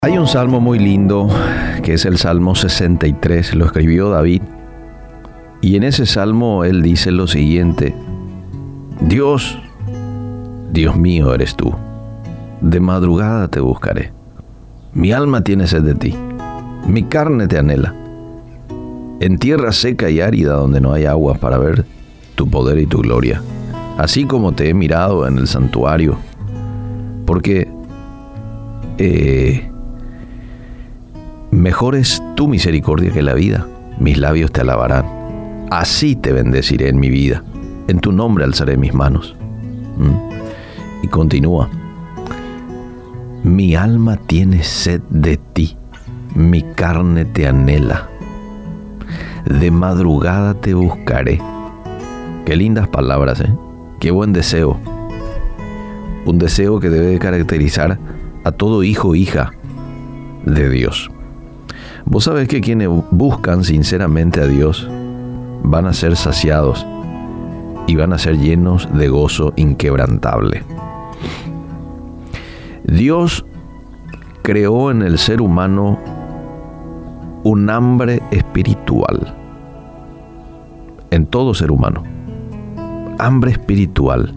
Hay un salmo muy lindo que es el Salmo 63, lo escribió David, y en ese salmo él dice lo siguiente: Dios mío eres tú, de madrugada te buscaré, mi alma tiene sed de ti, mi carne te anhela, en tierra seca y árida donde no hay agua, para ver tu poder y tu gloria, así como te he mirado en el santuario, porque mejor es tu misericordia que la vida, mis labios te alabarán, así te bendeciré en mi vida, en tu nombre alzaré mis manos. Y continúa: mi alma tiene sed de ti, mi carne te anhela, de madrugada te buscaré. Qué lindas palabras, qué buen deseo. Un deseo que debe caracterizar a todo hijo o hija de Dios. Vos sabés que quienes buscan sinceramente a Dios van a ser saciados y van a ser llenos de gozo inquebrantable. Dios creó en el ser humano un hambre espiritual. En todo ser humano. Hambre espiritual.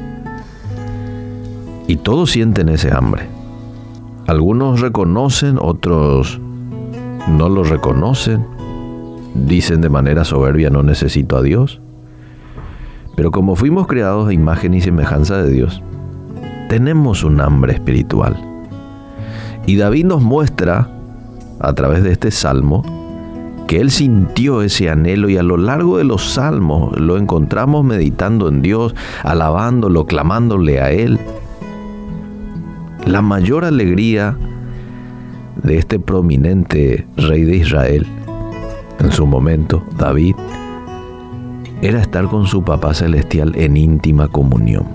Y todos sienten ese hambre. Algunos reconocen, otros no lo reconocen. Dicen de manera soberbia: no necesito a Dios. Pero como fuimos creados a imagen y semejanza de Dios, tenemos un hambre espiritual. Y David nos muestra, a través de este salmo, que él sintió ese anhelo, y a lo largo de los salmos lo encontramos meditando en Dios, alabándolo, clamándole a Él. La mayor alegría de este prominente rey de Israel, en su momento, David, era estar con su Papá Celestial en íntima comunión.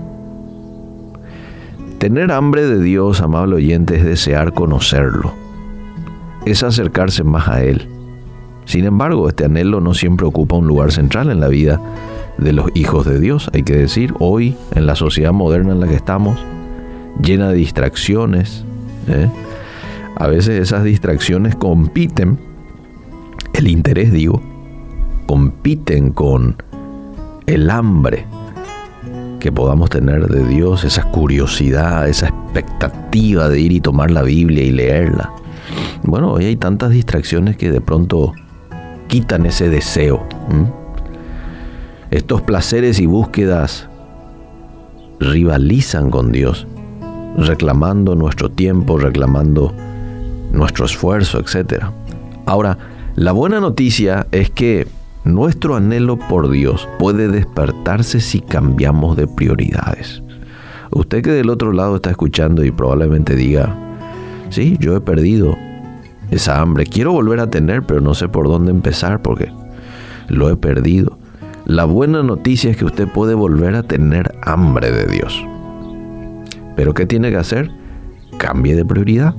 Tener hambre de Dios, amable oyente, es desear conocerlo, es acercarse más a Él. Sin embargo, este anhelo no siempre ocupa un lugar central en la vida de los hijos de Dios. Hay que decir, hoy, en la sociedad moderna en la que estamos, llena de distracciones, a veces esas distracciones compiten, el interés compiten con el hambre que podamos tener de Dios, esa curiosidad, esa expectativa de ir y tomar la Biblia y leerla. Bueno, hoy hay tantas distracciones que de pronto quitan ese deseo. Estos placeres y búsquedas rivalizan con Dios, reclamando nuestro tiempo, reclamando nuestro esfuerzo, etc. Ahora, la buena noticia es que nuestro anhelo por Dios puede despertarse si cambiamos de prioridades. Usted que del otro lado está escuchando y probablemente diga: sí, yo he perdido esa hambre, quiero volver a tener, pero no sé por dónde empezar porque lo he perdido. La buena noticia es que usted puede volver a tener hambre de Dios. ¿Pero qué tiene que hacer? Cambie de prioridad.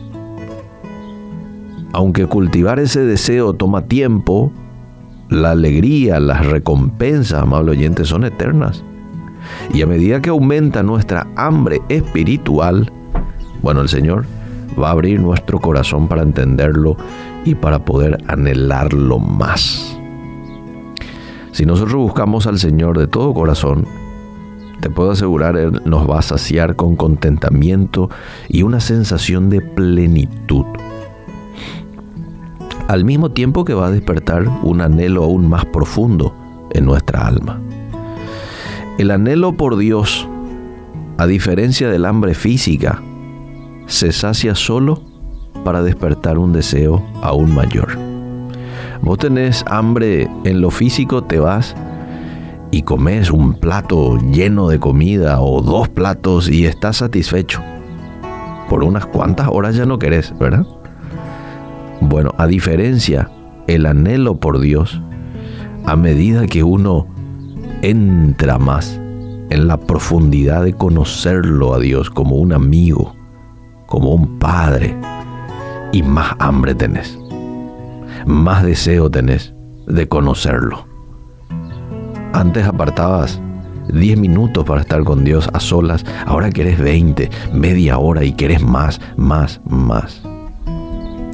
Aunque cultivar ese deseo toma tiempo, la alegría, las recompensas, amable oyente, son eternas. Y a medida que aumenta nuestra hambre espiritual, bueno, el Señor va a abrir nuestro corazón para entenderlo y para poder anhelarlo más. Si nosotros buscamos al Señor de todo corazón, te puedo asegurar, Él nos va a saciar con contentamiento y una sensación de plenitud. Al mismo tiempo que va a despertar un anhelo aún más profundo en nuestra alma. El anhelo por Dios, a diferencia del hambre física, se sacia solo para despertar un deseo aún mayor. Vos tenés hambre en lo físico, te vas y comes un plato lleno de comida o 2 platos y estás satisfecho. Por unas cuantas horas ya no querés, ¿verdad? Bueno, a diferencia, el anhelo por Dios, a medida que uno entra más en la profundidad de conocerlo a Dios como un amigo, como un padre, y más hambre tenés, más deseo tenés de conocerlo. Antes apartabas 10 minutos para estar con Dios a solas, ahora querés 20, media hora y querés más.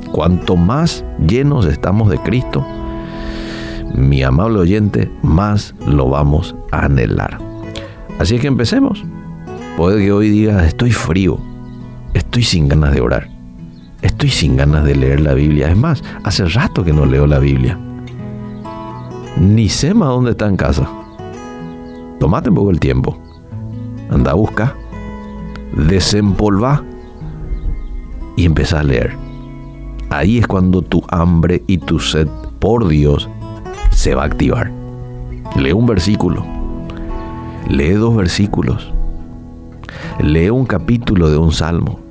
Cuanto más llenos estamos de Cristo, mi amable oyente, más lo vamos a anhelar. Así es que empecemos. Puede que hoy digas, estoy frío, estoy sin ganas de orar, estoy sin ganas de leer la Biblia. Es más, hace rato que no leo la Biblia. Ni sé más dónde está en casa. Tómate un poco el tiempo. Anda a buscar, desempolva y empieza a leer. Ahí es cuando tu hambre y tu sed por Dios se va a activar. Lee un versículo, lee 2 versículos, lee un capítulo de un salmo.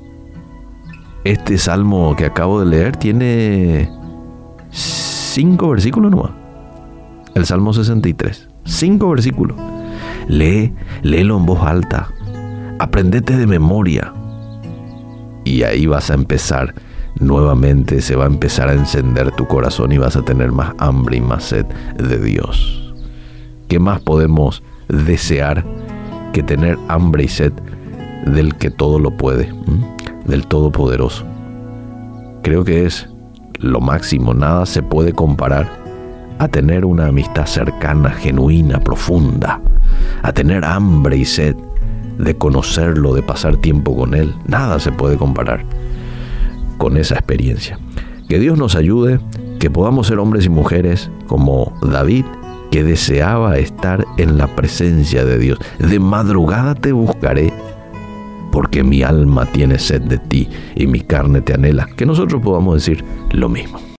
Este salmo que acabo de leer tiene 5 versículos nomás. El Salmo 63, 5 versículos. Léelo en voz alta, aprendete de memoria. Y ahí vas a empezar nuevamente, se va a empezar a encender tu corazón y vas a tener más hambre y más sed de Dios. ¿Qué más podemos desear que tener hambre y sed del que todo lo puede, del Todopoderoso? Creo que es lo máximo. Nada se puede comparar a tener una amistad cercana, genuina, profunda, a tener hambre y sed de conocerlo, de pasar tiempo con Él. Nada se puede comparar con esa experiencia. Que Dios nos ayude, que podamos ser hombres y mujeres como David, que deseaba estar en la presencia de Dios. De madrugada te buscaré, porque mi alma tiene sed de ti y mi carne te anhela. Que nosotros podamos decir lo mismo.